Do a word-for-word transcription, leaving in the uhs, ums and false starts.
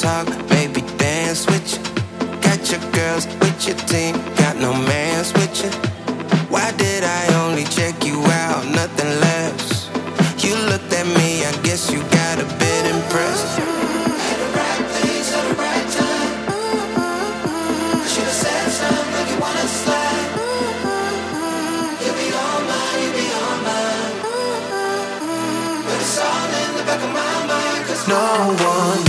talk, baby, dance with you. Got your girls with your team, got no mans with you. Why did I only check you out, nothing less? You looked at me, I guess you got a bit impressed. Had the right things at the right time. I should've said something, like you wanna slide. You be on mine, you be on mine. But it's all in the back of my mind, 'cause no one